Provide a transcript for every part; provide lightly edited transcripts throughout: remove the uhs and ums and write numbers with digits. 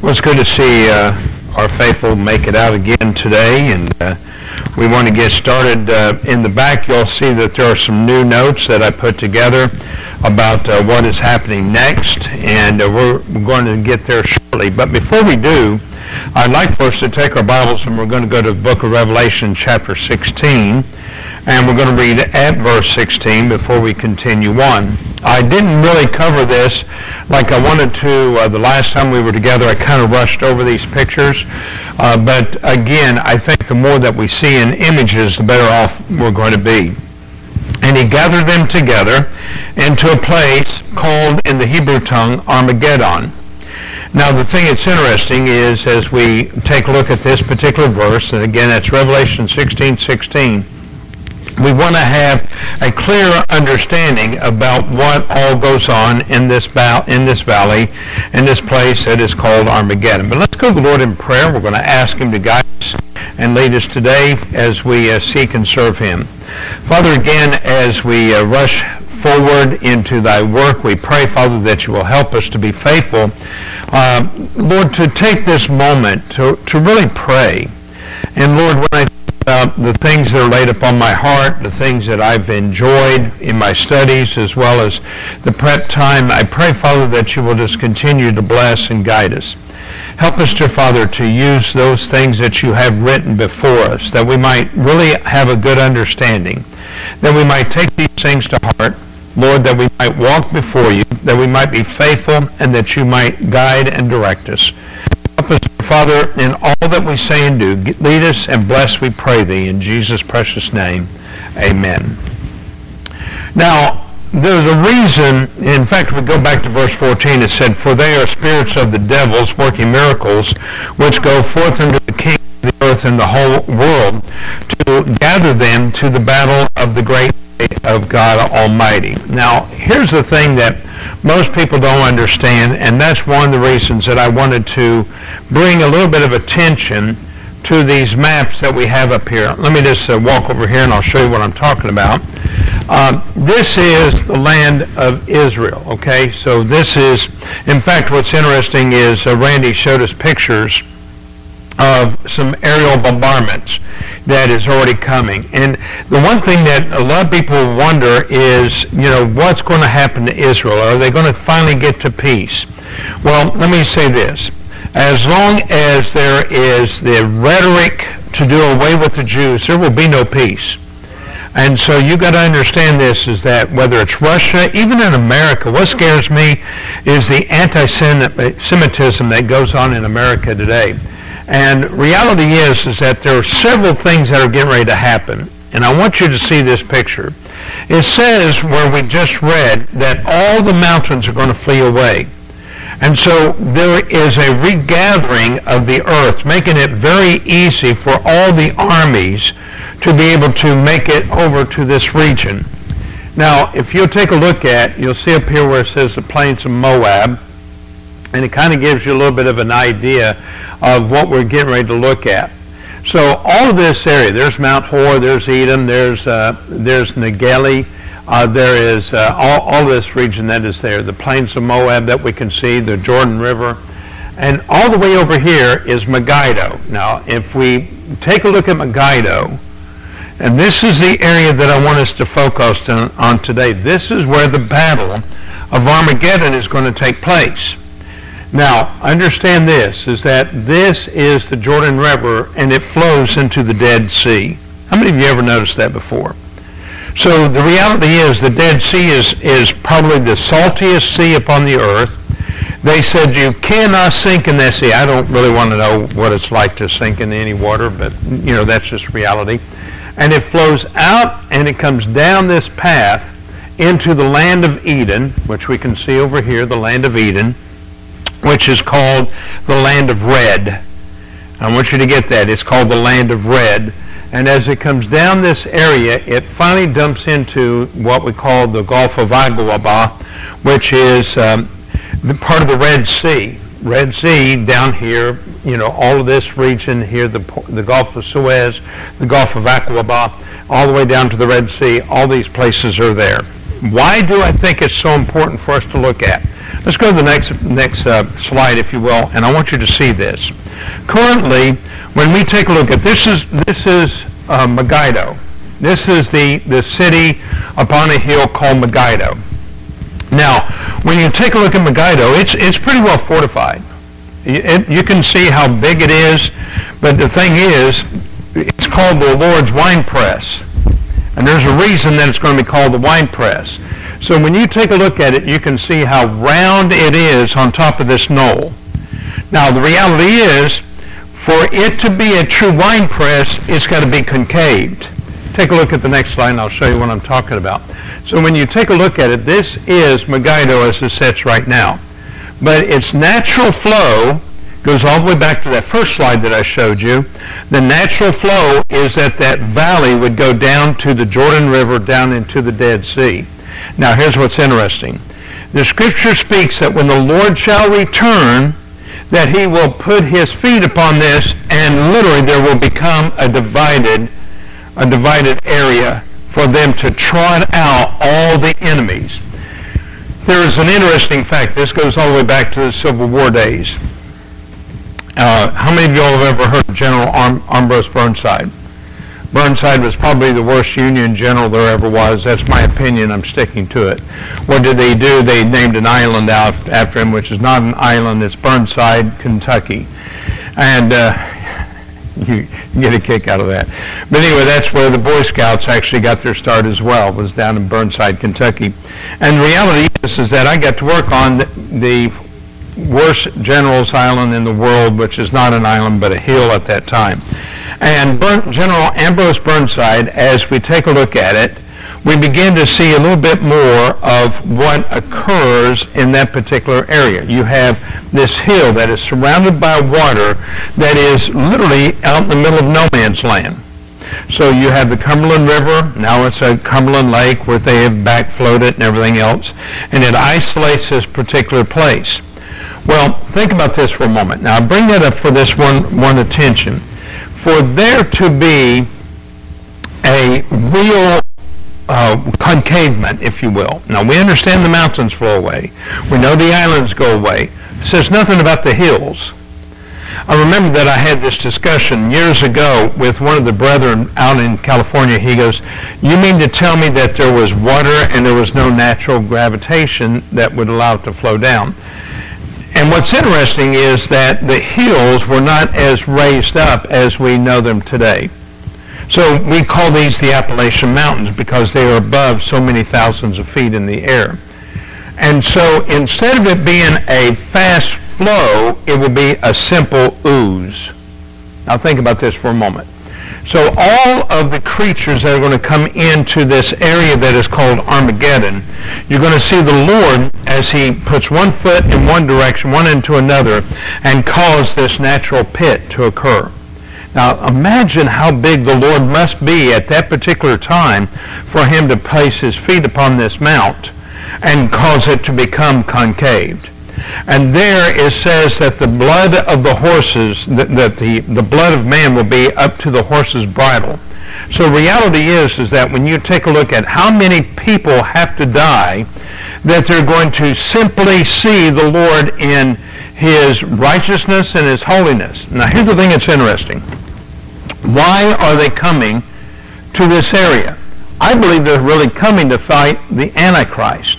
Well, it's good to see our faithful make it out again today, and we want to get started. In the back, you'll see that there are some new notes that I put together about what is happening next, and we're going to get there shortly. But before we do, I'd like for us to take our Bibles, and we're going to go to the book of Revelation, chapter 16, and we're going to read at verse 16 before we continue on. I didn't really cover this like I wanted to the last time we were together. I kind of rushed over these pictures. But again, I think the more that we see in images, the better off we're going to be. And he gathered them together into a place called in the Hebrew tongue Armageddon. Now the thing that's interesting is as we take a look at this particular verse, and again that's Revelation 16:16, we want to have a clear understanding about what all goes on in this valley, in this place that is called Armageddon. But let's go to the Lord in prayer. We're going to ask him to guide us and lead us today as we seek and serve him. Father, again, as we rush forward into thy work, we pray, Father, that you will help us to be faithful. Lord, to take this moment to really pray. And Lord, when I about the things that are laid upon my heart, the things that I've enjoyed in my studies as well as the prep time, I pray, Father, that you will just continue to bless and guide us. Help us, dear Father, to use those things that you have written before us, that we might really have a good understanding, that we might take these things to heart, Lord, that we might walk before you, that we might be faithful, and that you might guide and direct us. Help us, Father, in all that we say and do. Lead us and bless, we pray thee, in Jesus' precious name. Amen. Now, there's a reason, in fact, we go back to verse 14, it said, "For they are spirits of the devils, working miracles, which go forth unto the king of the earth and the whole world, to gather them to the battle of the great day of God Almighty." Now, here's the thing that most people don't understand, and that's one of the reasons that I wanted to bring a little bit of attention to these maps that we have up here. Let me just walk over here and I'll show you what I'm talking about. This is the land of Israel, okay? So this is, in fact, what's interesting is Randy showed us pictures of some aerial bombardments that is already coming. And the one thing that a lot of people wonder is, what's going to happen to Israel? Are they going to finally get to peace? Well, let me say this. As long as there is the rhetoric to do away with the Jews, there will be no peace. And so you got to understand this, is that whether it's Russia, even in America, what scares me is the anti-Semitism that goes on in America today. And reality is that there are several things that are getting ready to happen. And I want you to see this picture. It says where we just read that all the mountains are going to flee away. And so there is a regathering of the earth, making it very easy for all the armies to be able to make it over to this region. Now, if you'll take a look you'll see up here where it says the plains of Moab, and it kind of gives you a little bit of an idea of what we're getting ready to look at. So all of this area, there's Mount Hor, there's Edom, there's Negeli, there is all this region that is there, the plains of Moab that we can see, the Jordan River, and all the way over here is Megiddo. Now, if we take a look at Megiddo, and this is the area that I want us to focus on today. This is where the battle of Armageddon is going to take place. Now, understand this, is that this is the Jordan River, and it flows into the Dead Sea. How many of you ever noticed that before? So the reality is the Dead Sea is probably the saltiest sea upon the earth. They said you cannot sink in that sea. I don't really want to know what it's like to sink in any water, but that's just reality. And it flows out and it comes down this path into the land of Eden, which we can see over here, the land of Eden, which is called the land of red. I want you to get that. It's called the land of red. And as it comes down this area, it finally dumps into what we call the Gulf of Aqaba, which is the part of the Red Sea. Red Sea down here, all of this region here, the Gulf of Suez, the Gulf of Aqaba, all the way down to the Red Sea, all these places are there. Why do I think it's so important for us to look at? Let's go to the next slide, if you will, and I want you to see this. Currently, when we take a look at this is Megiddo. This is the city upon a hill called Megiddo. Now, when you take a look at Megiddo, it's pretty well fortified. You can see how big it is, but the thing is, it's called the Lord's wine press. And there's a reason that it's going to be called the wine press. So when you take a look at it, you can see how round it is on top of this knoll. Now, the reality is, for it to be a true wine press, it's got to be concaved. Take a look at the next slide, and I'll show you what I'm talking about. So when you take a look at it, this is Megiddo as it sits right now. But its natural flow goes all the way back to that first slide that I showed you. The natural flow is that valley would go down to the Jordan River, down into the Dead Sea. Now, here's what's interesting. The Scripture speaks that when the Lord shall return, that he will put his feet upon this, and literally there will become a divided area for them to trot out all the enemies. There is an interesting fact. This goes all the way back to the Civil War days. How many of you all have ever heard of General Ambrose Burnside? Burnside was probably the worst Union general there ever was. That's my opinion. I'm sticking to it. What did they do? They named an island out after him, which is not an island. It's Burnside, Kentucky. And you get a kick out of that. But anyway, that's where the Boy Scouts actually got their start as well, was down in Burnside, Kentucky. And the reality is that I got to work on the worst general's island in the world, which is not an island but a hill at that time. And General Ambrose Burnside, as we take a look at it, we begin to see a little bit more of what occurs in that particular area. You have this hill that is surrounded by water that is literally out in the middle of no man's land. So you have the Cumberland River. Now it's a Cumberland Lake where they have backflowed it and everything else. And it isolates this particular place. Well, think about this for a moment. Now, I bring that up for this one attention. For there to be a real concavement, if you will. Now, we understand the mountains flow away. We know the islands go away. It says nothing about the hills. I remember that I had this discussion years ago with one of the brethren out in California. He goes, you mean to tell me that there was water and there was no natural gravitation that would allow it to flow down? And what's interesting is that the hills were not as raised up as we know them today. So we call these the Appalachian Mountains because they are above so many thousands of feet in the air. And so instead of it being a fast flow, it will be a simple ooze. Now think about this for a moment. So all of the creatures that are going to come into this area that is called Armageddon, you're going to see the Lord as he puts one foot in one direction, one into another, and cause this natural pit to occur. Now imagine how big the Lord must be at that particular time for him to place his feet upon this mount and cause it to become concaved. And there it says that the blood of the horses, that the blood of man will be up to the horse's bridle. So reality is that when you take a look at how many people have to die, that they're going to simply see the Lord in his righteousness and his holiness. Now here's the thing that's interesting. Why are they coming to this area? I believe they're really coming to fight the Antichrist.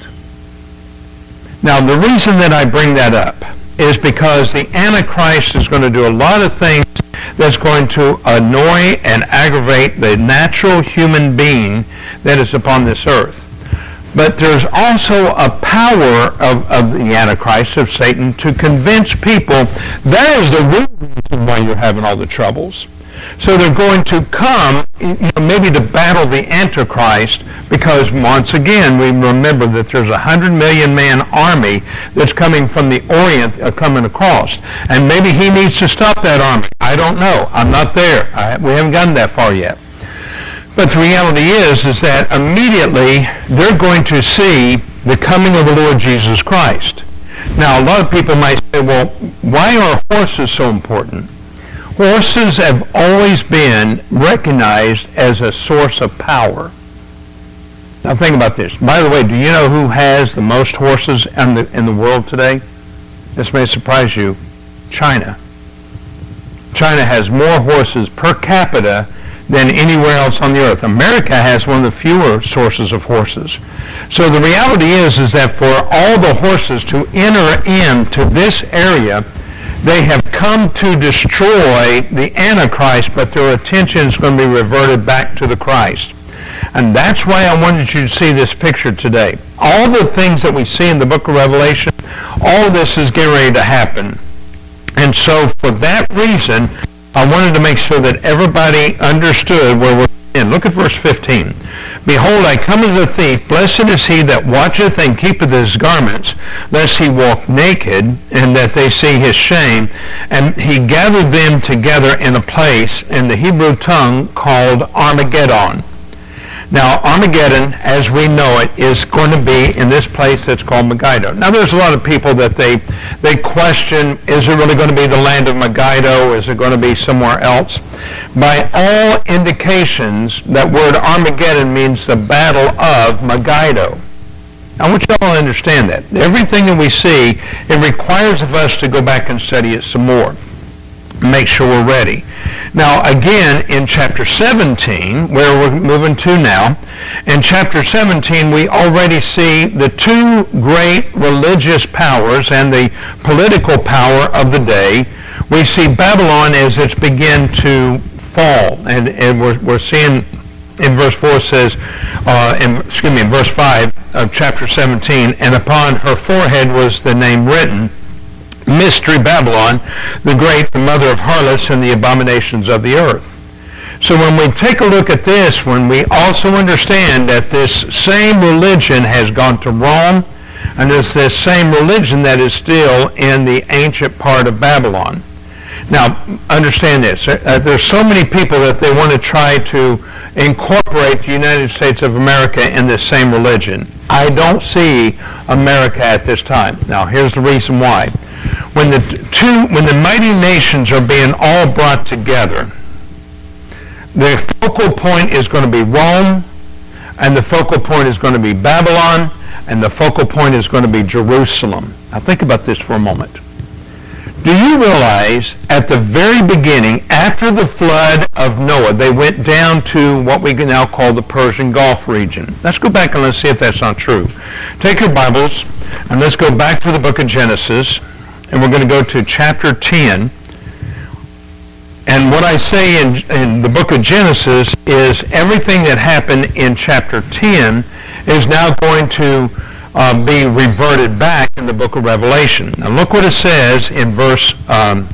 Now, the reason that I bring that up is because the Antichrist is going to do a lot of things that's going to annoy and aggravate the natural human being that is upon this earth. But there's also a power of the Antichrist, of Satan, to convince people that is the real reason why you're having all the troubles. So they're going to come, maybe to battle the Antichrist, because once again, we remember that there's 100 million man army that's coming from the Orient, coming across. And maybe he needs to stop that army. I don't know. I'm not there. We haven't gotten that far yet. But the reality is that immediately they're going to see the coming of the Lord Jesus Christ. Now, a lot of people might say, well, why are horses so important? Horses have always been recognized as a source of power. Now think about this. By the way, do you know who has the most horses in the world today? This may surprise you. China. China has more horses per capita than anywhere else on the earth. America has one of the fewer sources of horses. So the reality is that for all the horses to enter into this area, they have come to destroy the Antichrist, but their attention is going to be reverted back to the Christ. And that's why I wanted you to see this picture today. All the things that we see in the book of Revelation, all of this is getting ready to happen. And so for that reason, I wanted to make sure that everybody understood where we're in. Look at verse 15. Behold, I come as a thief. Blessed is he that watcheth and keepeth his garments, lest he walk naked, and that they see his shame. And he gathered them together in a place in the Hebrew tongue called Armageddon. Now, Armageddon, as we know it, is going to be in this place that's called Megiddo. Now, there's a lot of people that they question, is it really going to be the land of Megiddo? Is it going to be somewhere else? By all indications, that word Armageddon means the battle of Megiddo. I want you all to understand that. Everything that we see, it requires of us to go back and study it some more. Make sure we're ready. Now, again, in chapter 17, where we're moving to now, in chapter 17, we already see the two great religious powers and the political power of the day. We see Babylon as it's begin to fall, and we're seeing in verse 4 says, in verse 5 of chapter 17, and upon her forehead was the name written, Mystery Babylon, the great, the mother of harlots and the abominations of the earth. So when we take a look at this, when we also understand that this same religion has gone to Rome, and it's this same religion that is still in the ancient part of Babylon. Now, understand this. There's so many people that they want to try to incorporate the United States of America in this same religion. I don't see America at this time. Now, here's the reason why. When the mighty nations are being all brought together, the focal point is going to be Rome, and the focal point is going to be Babylon, and the focal point is going to be Jerusalem. Now think about this for a moment. Do you realize at the very beginning, after the flood of Noah, they went down to what we can now call the Persian Gulf region? Let's go back and let's see if that's not true. Take your Bibles and let's go back to the book of Genesis, and we're going to go to chapter 10. And what I say in the book of Genesis is everything that happened in chapter 10 is now going to be reverted back in the book of Revelation. Now look what it says in verse 8.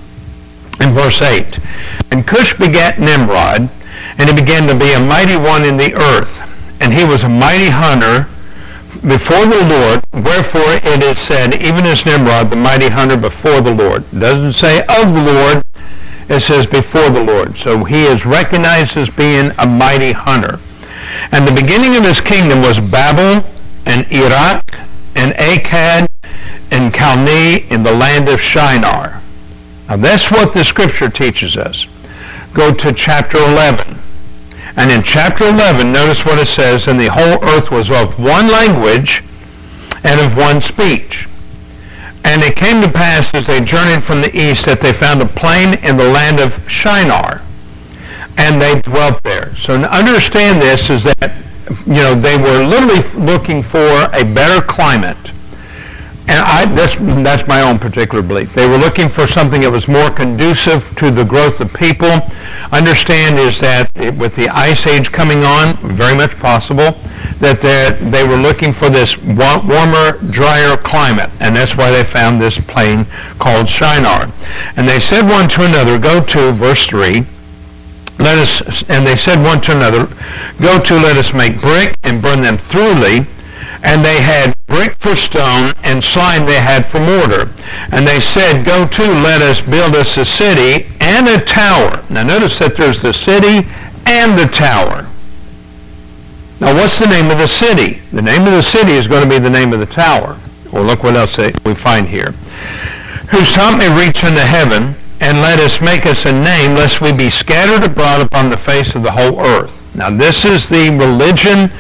And Cush begat Nimrod, and he began to be a mighty one in the earth. And he was a mighty hunter before the Lord, wherefore it is said, even as Nimrod, the mighty hunter before the Lord. It doesn't say of the Lord, it says before the Lord. So he is recognized as being a mighty hunter. And the beginning of his kingdom was Babel, and Iraq, and Akkad, and Calneh in the land of Shinar. Now that's what the scripture teaches us. Go to chapter 11. And in chapter 11, notice what it says, and the whole earth was of one language and of one speech. And it came to pass as they journeyed from the east that they found a plain in the land of Shinar, and they dwelt there. So to understand this is that, they were literally looking for a better climate. And that's my own particular belief. They were looking for something that was more conducive to the growth of people. Understand is that with the ice age coming on, very much possible, that they were looking for this warmer, drier climate. And that's why they found this plain called Shinar. And they said one to another, go to verse 3, and they said one to another, go to, let us make brick and burn them thoroughly. And they had brick for stone, and slime they had for mortar. And they said, go to, let us build us a city and a tower. Now notice that there's the city and the tower. Now what's the name of the city? The name of the city is going to be the name of the tower. Well, look what else we find here. Whose top may reach unto heaven, and let us make us a name, lest we be scattered abroad upon the face of the whole earth. Now this is the religion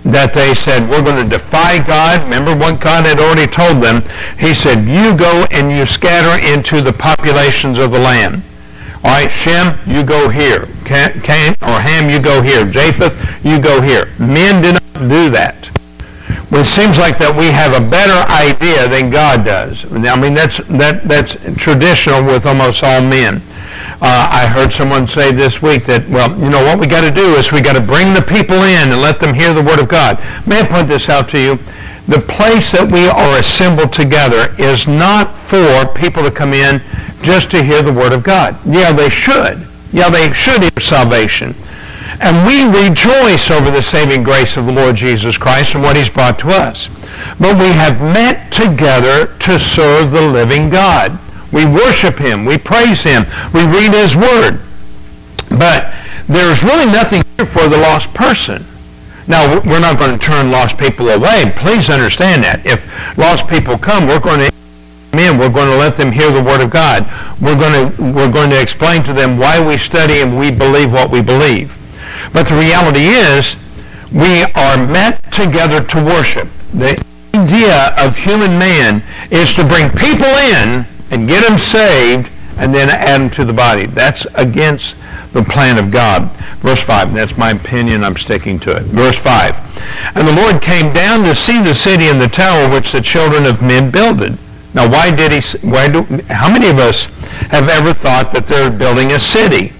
that they said, we're going to defy God. Remember what God had already told them? He said, you go and you scatter into the populations of the land. All right, Shem, you go here. Cain or Ham, you go here. Japheth, you go here. Men did not do that. Well, it seems like that we have a better idea than God does. I mean, that's traditional with almost all men. I heard someone say this week that, well, you know, what we got to do is we got to bring the people in and let them hear the Word of God. May I point this out to you? The place that we are assembled together is not for people to come in just to hear the Word of God. Yeah, they should. Yeah, they should hear salvation. And we rejoice over the saving grace of the Lord Jesus Christ and what He's brought to us. But we have met together to serve the living God. We worship Him. We praise Him. We read His Word. But there's really nothing here for the lost person. Now, we're not going to turn lost people away. Please understand that. If lost people come, we're going to let them hear the Word of God. We're going to explain to them why we study and we believe what we believe. But the reality is, we are met together to worship. The idea of human man is to bring people in and get them saved and then add them to the body. That's against the plan of God. Verse 5, that's my opinion, I'm sticking to it. Verse 5, and the Lord came down to see the city and the tower which the children of men builded. Now, how many of us have ever thought that they're building a city?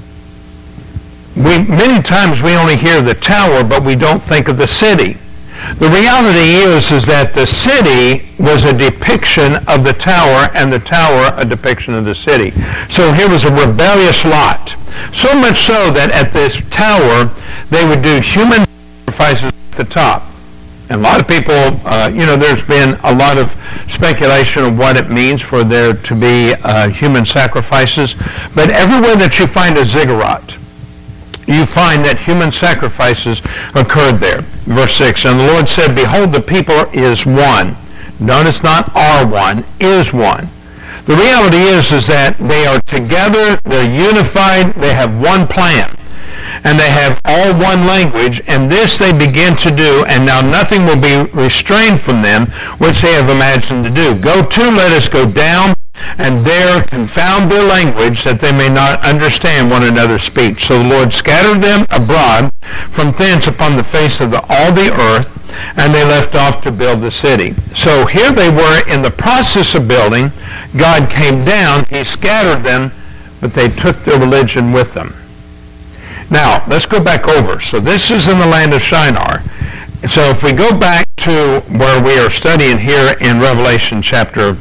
Many times we only hear the tower, but we don't think of the city. The reality is that the city was a depiction of the tower, and the tower a depiction of the city. So here was a rebellious lot. So much so that at this tower, they would do human sacrifices at the top. And a lot of people, there's been a lot of speculation of what it means for there to be human sacrifices. But everywhere that you find a ziggurat, you find that human sacrifices occurred there. Verse 6, and the Lord said, behold, the people is one. Notice not are one, is one. The reality is that they are together, they're unified, they have one plan, and they have all one language, and this they begin to do, and now nothing will be restrained from them, which they have imagined to do. Go to, let us go down, and there confound their language, that they may not understand one another's speech. So the Lord scattered them abroad from thence upon the face of all the earth, and they left off to build the city. So here they were in the process of building. God came down, He scattered them, but they took their religion with them. Now, let's go back over. So this is in the land of Shinar. So if we go back to where we are studying here in Revelation chapter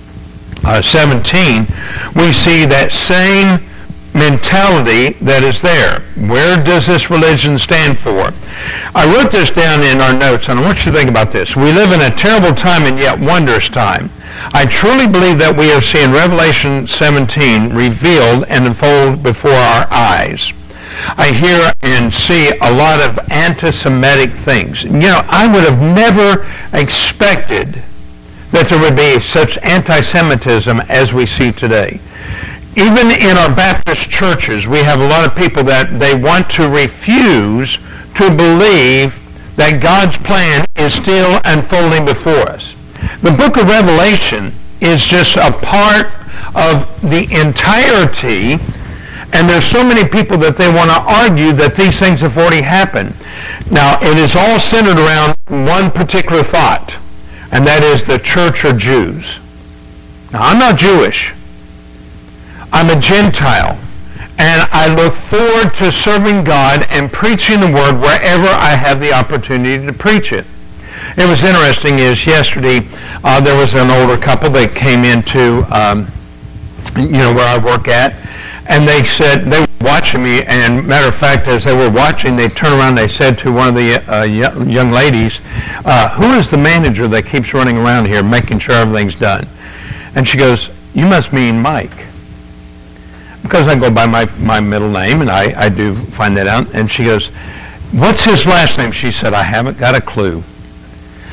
17, we see that same mentality that is there. Where does this religion stand for? I wrote this down in our notes, and I want you to think about this. We live in a terrible time and yet wondrous time. I truly believe that we are seeing Revelation 17 revealed and unfold before our eyes. I hear and see a lot of anti-Semitic things. I would have never expected that there would be such anti-Semitism as we see today. Even in our Baptist churches, we have a lot of people that they want to refuse to believe that God's plan is still unfolding before us. The book of Revelation is just a part of the entirety, and there's so many people that they want to argue that these things have already happened. Now, it is all centered around one particular thought, and that is the church or Jews. Now, I'm not Jewish. I'm a Gentile, and I look forward to serving God and preaching the Word wherever I have the opportunity to preach it. It was interesting is yesterday there was an older couple that came into where I work at, and they said they were watching me, and matter of fact, as they were watching, they turned around and they said to one of the young ladies, who is the manager that keeps running around here making sure everything's done? And she goes, you must mean Mike. Because I go by my middle name, and I do find that out. And she goes, what's his last name? She said, I haven't got a clue.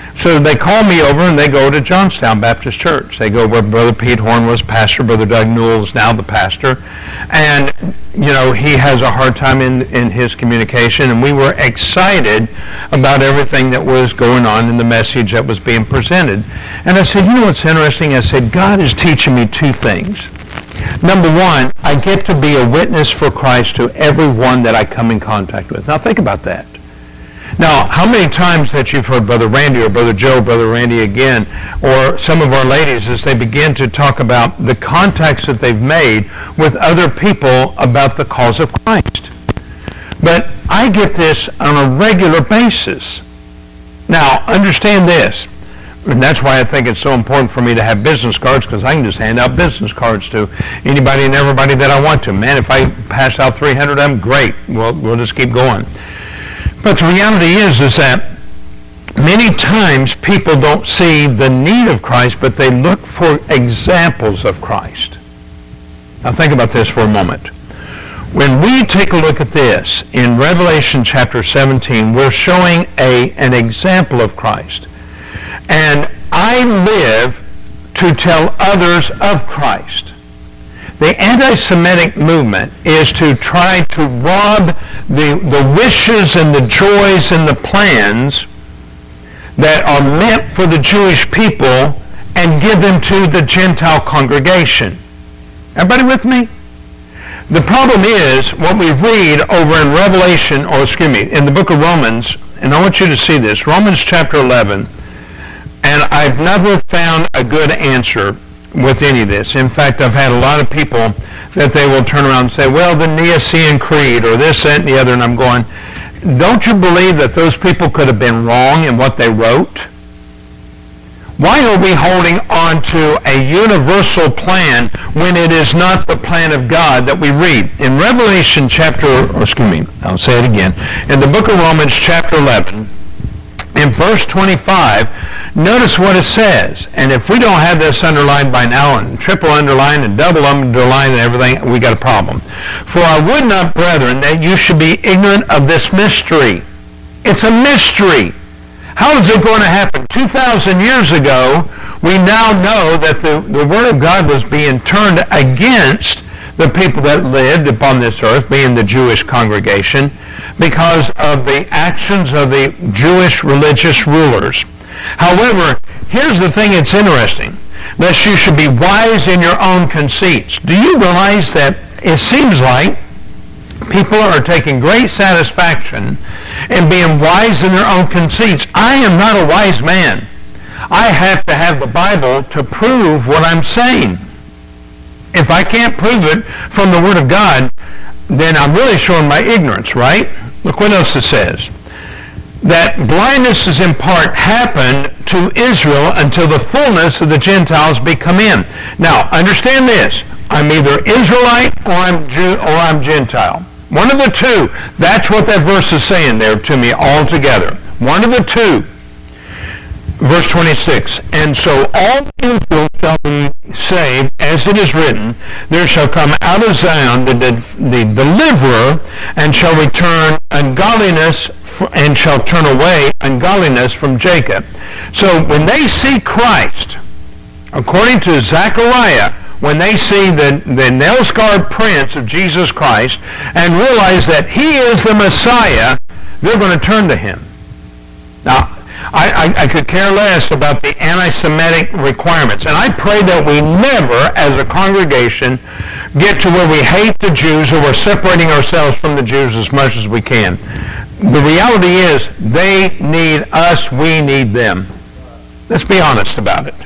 So they call me over and they go to Johnstown Baptist Church. They go where Brother Pete Horn was pastor, Brother Doug Newell is now the pastor. And, he has a hard time in his communication. And we were excited about everything that was going on in the message that was being presented. And I said, what's interesting? I said, God is teaching me two things. Number one, I get to be a witness for Christ to everyone that I come in contact with. Now think about that. Now, how many times that you've heard Brother Randy or Brother Joe, Brother Randy again, or some of our ladies as they begin to talk about the contacts that they've made with other people about the cause of Christ. But I get this on a regular basis. Now, understand this. And that's why I think it's so important for me to have business cards, because I can just hand out business cards to anybody and everybody that I want to. Man, if I pass out 300 of them, great. We'll just keep going. But the reality is that many times people don't see the need of Christ, but they look for examples of Christ. Now think about this for a moment. When we take a look at this in Revelation chapter 17, we're showing an example of Christ. And I live to tell others of Christ. The anti-Semitic movement is to try to rob the wishes and the joys and the plans that are meant for the Jewish people and give them to the Gentile congregation. Everybody with me? The problem is what we read over in Revelation, in the book of Romans, and I want you to see this, Romans chapter 11, and I've never found a good answer with any of this. In fact, I've had a lot of people that they will turn around and say, well, the Nicene Creed or this, that, and the other, and I'm going, don't you believe that those people could have been wrong in what they wrote? Why are we holding on to a universal plan when it is not the plan of God that we read? In Revelation I'll say it again. In the book of Romans chapter 11, in verse 25, notice what it says. And if we don't have this underlined by now, and triple underline and double underline and everything, we got a problem. For I would not, brethren, that you should be ignorant of this mystery. It's a mystery. How is it going to happen? 2,000 years ago, we now know that the Word of God was being turned against the people that lived upon this earth, being the Jewish congregation, because of the actions of the Jewish religious rulers. However, here's the thing that's interesting. Lest you should be wise in your own conceits. Do you realize that it seems like people are taking great satisfaction in being wise in their own conceits? I am not a wise man. I have to have the Bible to prove what I'm saying. If I can't prove it from the Word of God, then I'm really showing my ignorance, right? Look what else it says. That blindness is in part happened to Israel until the fullness of the Gentiles be come in. Now, understand this. I'm either Israelite or I'm Gentile. One of the two. That's what that verse is saying there to me altogether. One of the two. Verse 26, and so all Israel shall be saved, as it is written, there shall come out of Zion the deliverer, and shall return ungodliness, and shall turn away ungodliness from Jacob. So when they see Christ, according to Zechariah, when they see the nail-scarred prints of Jesus Christ, and realize that he is the Messiah, they're going to turn to him. Now, I could care less about the anti-Semitic requirements. And I pray that we never, as a congregation, get to where we hate the Jews or we're separating ourselves from the Jews as much as we can. The reality is they need us, we need them. Let's be honest about it.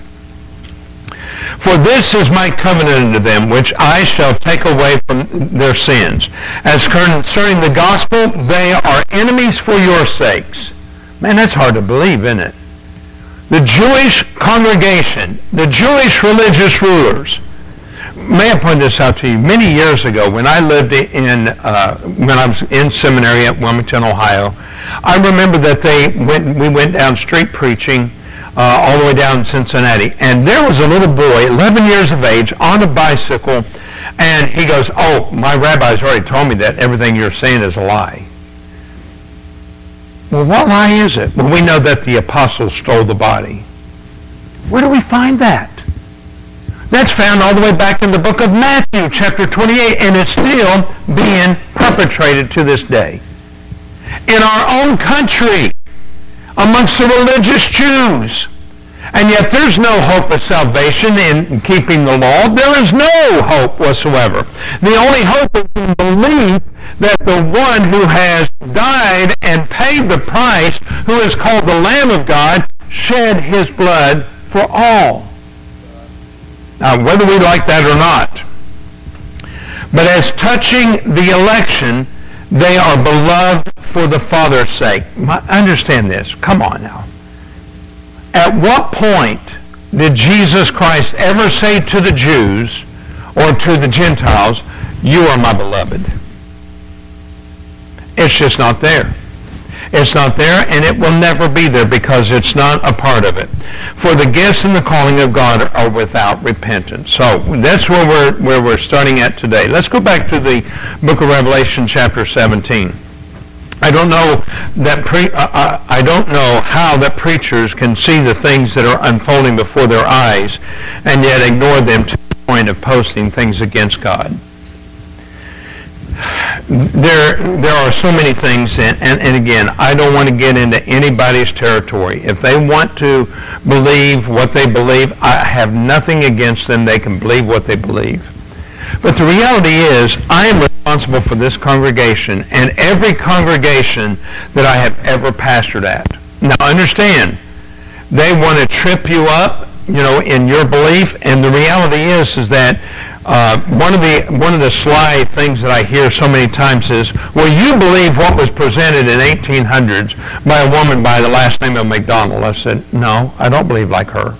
For this is my covenant unto them, which I shall take away from their sins. As concerning the gospel, they are enemies for your sakes. Man, that's hard to believe, isn't it? The Jewish congregation, the Jewish religious rulers. May I point this out to you? Many years ago, when I lived when I was in seminary at Wilmington, Ohio, I remember that we went down street preaching all the way down in Cincinnati, and there was a little boy, 11 years of age, on a bicycle, and he goes, "Oh, my rabbi's already told me that everything you're saying is a lie." Well, why is it? Well, we know that the apostles stole the body. Where do we find that? That's found all the way back in the book of Matthew, chapter 28, and it's still being perpetrated to this day. In our own country, amongst the religious Jews. And yet there's no hope of salvation in keeping the law. There is no hope whatsoever. The only hope is in belief that the one who has died and paid the price, who is called the Lamb of God, shed his blood for all. Now, whether we like that or not. But as touching the election, they are beloved for the Father's sake. Understand this. Come on now. At what point did Jesus Christ ever say to the Jews or to the Gentiles, you are my beloved? It's just not there. It's not there, and it will never be there because it's not a part of it. For the gifts and the calling of God are without repentance. So that's where we're starting at today. Let's go back to the book of Revelation, chapter 17. I don't know how that preachers can see the things that are unfolding before their eyes and yet ignore them to the point of posting things against God. There are so many things, and again, I don't want to get into anybody's territory. If they want to believe what they believe, I have nothing against them. They can believe what they believe. But the reality is, I am responsible for this congregation and every congregation that I have ever pastored at. Now understand, they want to trip you up, in your belief, and the reality is that one of the sly things that I hear so many times is, well, you believe what was presented in 1800s by a woman by the last name of McDonald. I said, no, I don't believe like her.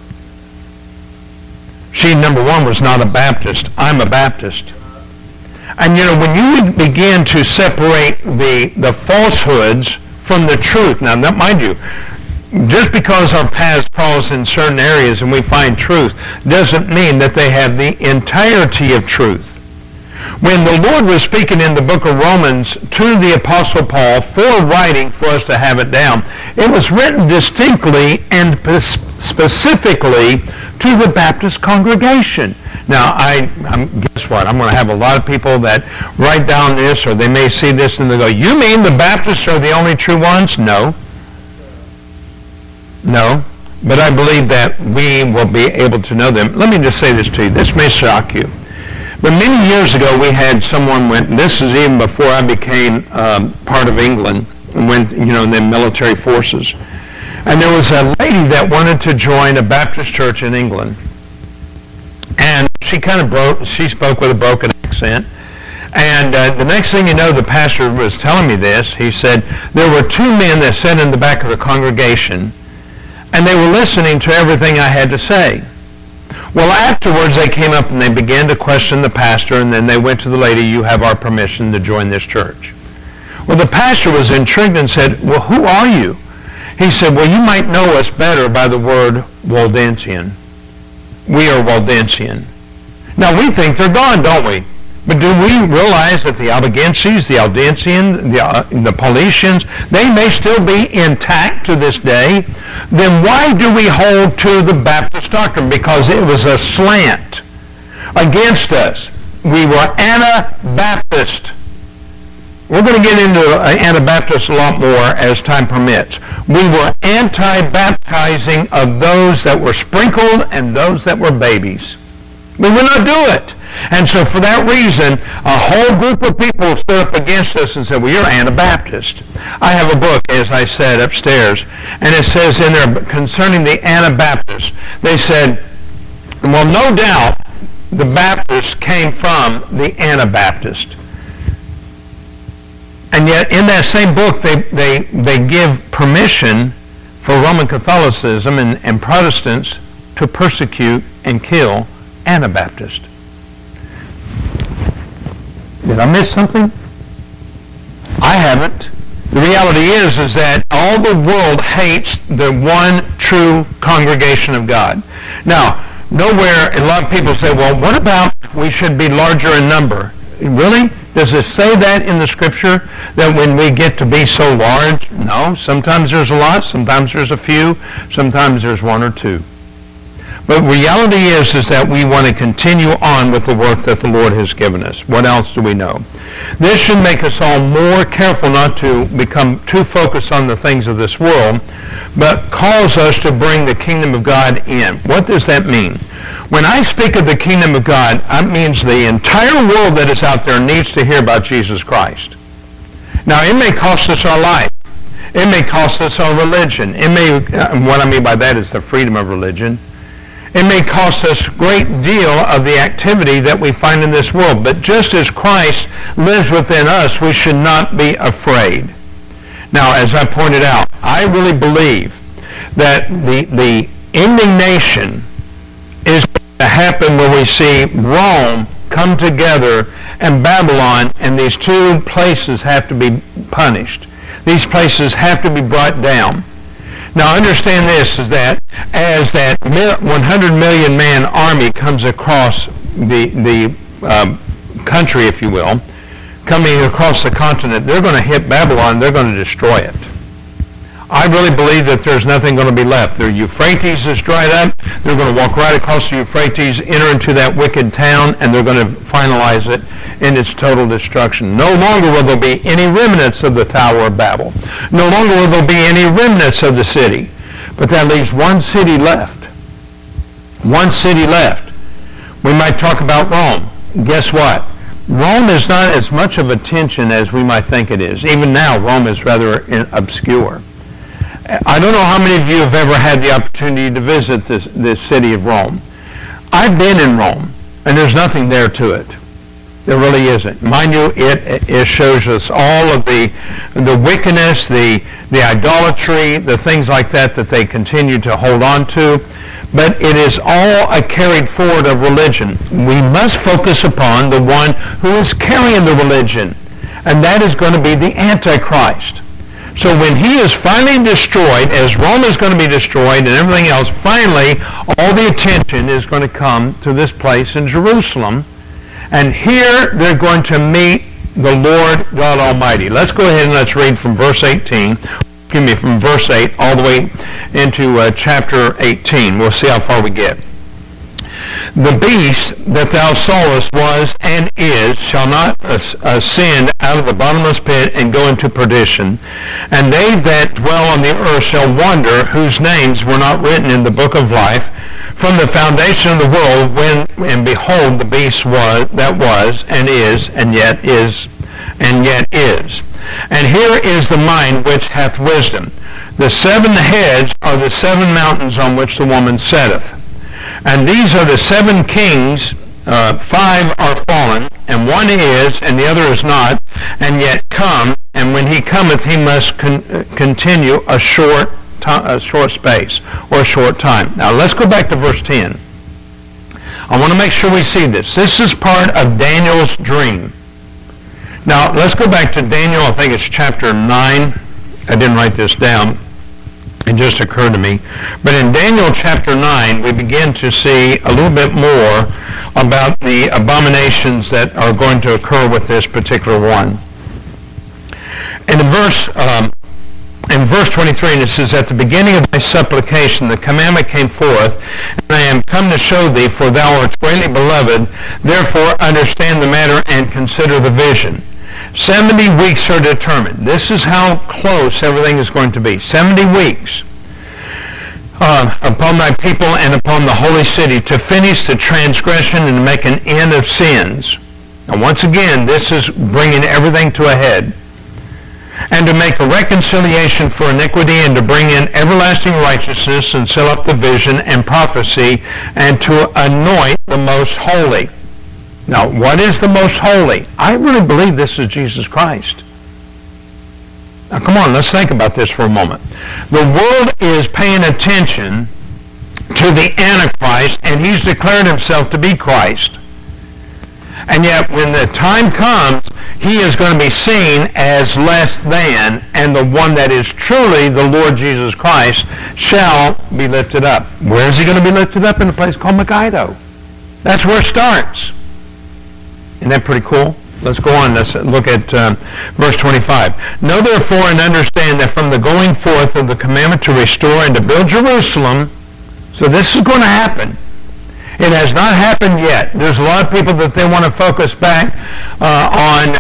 She, number one, was not a Baptist. I'm a Baptist. And when you begin to separate the falsehoods from the truth, now mind you, just because our paths cross in certain areas and we find truth doesn't mean that they have the entirety of truth. When the Lord was speaking in the book of Romans to the Apostle Paul for writing for us to have it down, it was written distinctly and specifically to the Baptist congregation. Now, guess what? I'm going to have a lot of people that write down this, or they may see this and they go, you mean the Baptists are the only true ones? No. But I believe that we will be able to know them. Let me just say this to you. This may shock you. But many years ago, we had someone this is even before I became part of England, and went, in the military forces. And there was a lady that wanted to join a Baptist church in England. And she she spoke with a broken accent. And the next thing you know, the pastor was telling me this. He said, there were two men that sat in the back of the congregation, and they were listening to everything I had to say. Well, afterwards, they came up and they began to question the pastor, and then they went to the lady, you have our permission to join this church. Well, the pastor was intrigued and said, well, who are you? He said, well, you might know us better by the word Waldensian. We are Waldensian. Now, we think they're gone, don't we? But do we realize that the Albigenses, the Aldensians, the Paulicians, they may still be intact to this day? Then why do we hold to the Baptist doctrine? Because it was a slant against us. We were Anabaptist. We're going to get into Anabaptists a lot more as time permits. We were anti-baptizing of those that were sprinkled and those that were babies. We would not do it. And so for that reason, a whole group of people stood up against us and said, well, you're Anabaptist. I have a book, as I said, upstairs, and it says in there concerning the Anabaptists, they said, well, no doubt the Baptists came from the Anabaptist. And yet in that same book, they give permission for Roman Catholicism and Protestants to persecute and kill Anabaptists. Did I miss something? I haven't. The reality is that all the world hates the one true congregation of God. Now, nowhere, a lot of people say, well, what about we should be larger in number? Really? Does it say that in the Scripture, that when we get to be so large? No. Sometimes there's a lot, sometimes there's a few, sometimes there's one or two. But reality is that we want to continue on with the work that the Lord has given us. What else do we know? This should make us all more careful not to become too focused on the things of this world, but cause us to bring the kingdom of God in. What does that mean? When I speak of the kingdom of God, that means the entire world that is out there needs to hear about Jesus Christ. Now, it may cost us our life. It may cost us our religion. What I mean by that is the freedom of religion. It may cost us a great deal of the activity that we find in this world. But just as Christ lives within us, we should not be afraid. Now, as I pointed out, I really believe that the indignation is going to happen when we see Rome come together and Babylon, and these two places have to be punished. These places have to be brought down. Now understand this, is that as that 100 million man army comes across the country, if you will, coming across the continent, they're going to hit Babylon, they're going to destroy it. I really believe that there's nothing going to be left. The Euphrates is dried up. They're going to walk right across the Euphrates, enter into that wicked town, and they're going to finalize it in its total destruction. No longer will there be any remnants of the Tower of Babel. No longer will there be any remnants of the city. But that leaves one city left. One city left. We might talk about Rome. Guess what? Rome is not as much of attention as we might think it is. Even now, Rome is rather obscure. I don't know how many of you have ever had the opportunity to visit this city of Rome. I've been in Rome, and there's nothing there to it. There really isn't. Mind you, it shows us all of the wickedness, the idolatry, the things like that they continue to hold on to. But it is all a carried forward of religion. We must focus upon the one who is carrying the religion, and that is going to be the Antichrist. So when he is finally destroyed, as Rome is going to be destroyed and everything else, finally all the attention is going to come to this place in Jerusalem. And here they're going to meet the Lord God Almighty. Let's go ahead and let's read from verse 18. From verse 8 all the way into chapter 18. We'll see how far we get. The beast that thou sawest was and is shall not ascend out of the bottomless pit and go into perdition. And they that dwell on the earth shall wonder, whose names were not written in the book of life from the foundation of the world, and behold, the beast was and is and yet is and yet is. And here is the mind which hath wisdom. The 7 heads are the 7 mountains on which the woman sitteth. And these are the 7 kings, 5 are fallen, and one is, and the other is not, and yet come, and when he cometh, he must continue a short space, or a short time. Now let's go back to verse 10. I want to make sure we see this. This is part of Daniel's dream. Now let's go back to Daniel, I think it's chapter 9. I didn't write this down. It just occurred to me. But in Daniel chapter 9, we begin to see a little bit more about the abominations that are going to occur with this particular one. And in verse 23, it says, At the beginning of thy supplication the commandment came forth, and I am come to show thee, for thou art greatly beloved. Therefore understand the matter and consider the vision. 70 weeks are determined. This is how close everything is going to be. 70 weeks upon thy people and upon the holy city to finish the transgression and to make an end of sins. Now once again, this is bringing everything to a head. And to make a reconciliation for iniquity, and to bring in everlasting righteousness, and seal up the vision and prophecy, and to anoint the most holy. Now, what is the most holy? I really believe this is Jesus Christ. Now, come on, let's think about this for a moment. The world is paying attention to the Antichrist, and he's declared himself to be Christ. And yet, when the time comes, he is going to be seen as less than, and the one that is truly the Lord Jesus Christ shall be lifted up. Where is he going to be lifted up? In a place called Megiddo. That's where it starts. Isn't that pretty cool? Let's go on. Let's look at verse 25. Know therefore and understand that from the going forth of the commandment to restore and to build Jerusalem, so this is going to happen. It has not happened yet. There's a lot of people that they want to focus back on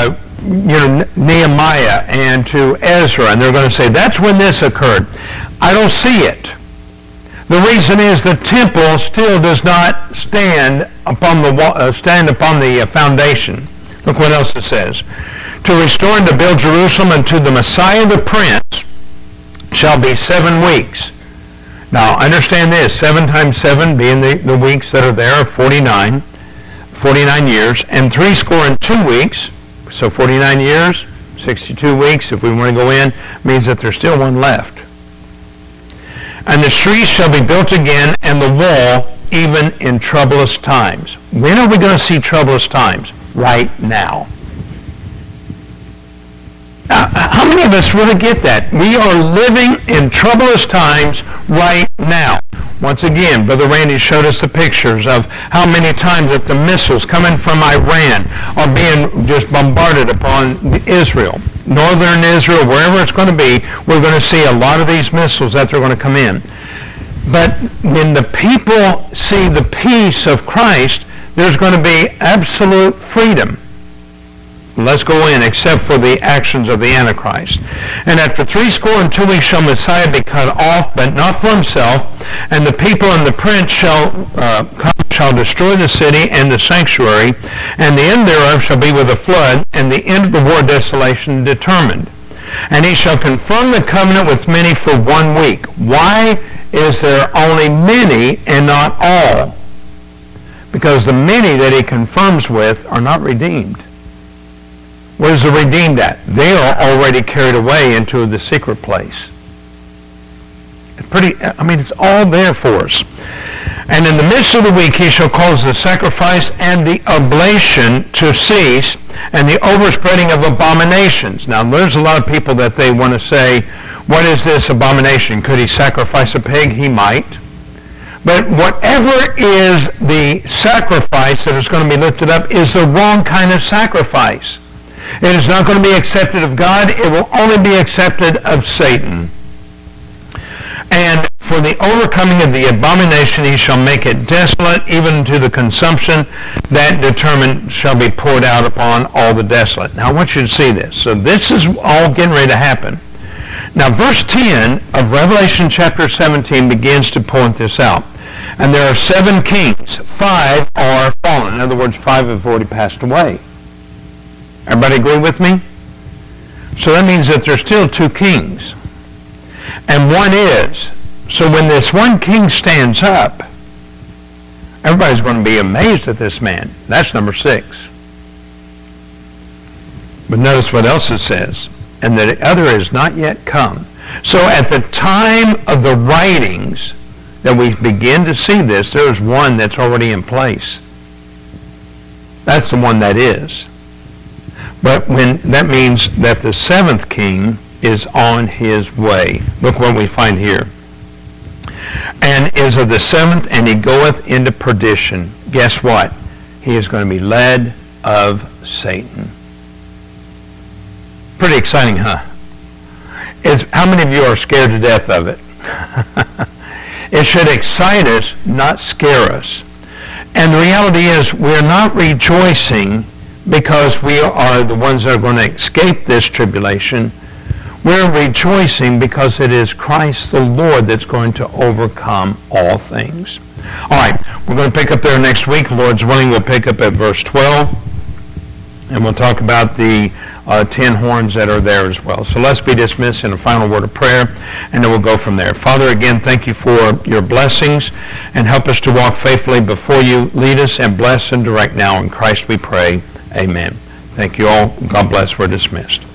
Nehemiah and to Ezra, and they're going to say, that's when this occurred. I don't see it. The reason is the temple still does not stand upon the foundation. Look what else it says. To restore and to build Jerusalem unto the Messiah the Prince shall be 7 weeks. Now, understand this. 7 times 7 being the weeks that are there are 49 years, and 62 weeks, so 49 years, 62 weeks, if we want to go in, means that there's still one left. And the streets shall be built again, and the wall even in troublous times. When are we going to see troublous times? Right now. How many of us really get that? We are living in troublous times right now. Once again, Brother Randy showed us the pictures of how many times that the missiles coming from Iran are being just bombarded upon Israel. Northern Israel, wherever it's going to be, we're going to see a lot of these missiles that they're going to come in. But when the people see the peace of Christ, there's going to be absolute freedom. Let's go in, except for the actions of the Antichrist. And after 62 weeks shall Messiah be cut off, but not for himself, and the people and the prince shall destroy the city and the sanctuary, and the end thereof shall be with a flood, and the end of the war desolation determined. And he shall confirm the covenant with many for 1 week. Why is there only many and not all? Because the many that he confirms with are not redeemed. What is the redeemed at? They are already carried away into the secret place. It's all there for us. And in the midst of the week he shall cause the sacrifice and the oblation to cease, and the overspreading of abominations. Now there's a lot of people that they want to say, what is this abomination? Could he sacrifice a pig? He might. But whatever is the sacrifice that is going to be lifted up is the wrong kind of sacrifice. It is not going to be accepted of God. It will only be accepted of Satan. And for the overcoming of the abomination, he shall make it desolate, even to the consumption that determined shall be poured out upon all the desolate. Now I want you to see this. So this is all getting ready to happen. Now verse 10 of Revelation chapter 17 begins to point this out. And there are 7 kings. 5 are fallen. In other words, 5 have already passed away. Everybody agree with me? So that means that there's still 2 kings. And one is. So when this one king stands up, everybody's going to be amazed at this man. That's number 6. But notice what else it says. And the other is not yet come. So at the time of the writings that we begin to see this, there's one that's already in place. That's the one that is. But that means that the 7th king is on his way. Look what we find here. And is of the 7th, and he goeth into perdition. Guess what? He is going to be led of Satan. Pretty exciting, huh? How many of you are scared to death of it? It should excite us, not scare us. And the reality is we're not rejoicing because we are the ones that are going to escape this tribulation. We're rejoicing because it is Christ the Lord that's going to overcome all things. All right, we're going to pick up there next week. Lord's willing, we'll pick up at verse 12, and we'll talk about the 10 horns that are there as well. So let's be dismissed in a final word of prayer, and then we'll go from there. Father, again, thank you for your blessings, and help us to walk faithfully before you. Lead us and bless and direct now. In Christ we pray. Amen. Thank you all. God bless. We're dismissed.